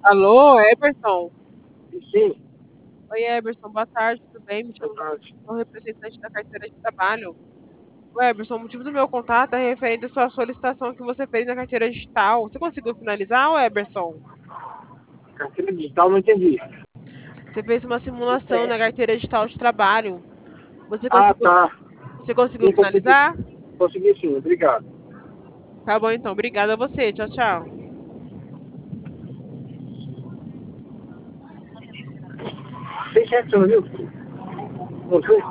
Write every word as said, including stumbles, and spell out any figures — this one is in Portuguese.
Alô, Eberson? Sim, Oi, Eberson, boa tarde, tudo bem? Me boa chamo Ju- tarde. sou representante da carteira de trabalho. O Eberson, o motivo do meu contato é referente à sua solicitação que você fez na carteira digital. Você conseguiu finalizar, ô Eberson? Carteira digital, não entendi. Você fez uma simulação na carteira digital de trabalho. Você Ah, conseguiu, tá. você conseguiu Sim, consegui. finalizar? Consegui sim, obrigado. Tá bom, então. Obrigada a você. Tchau, tchau. Tem chefe, você não viu? Não viu?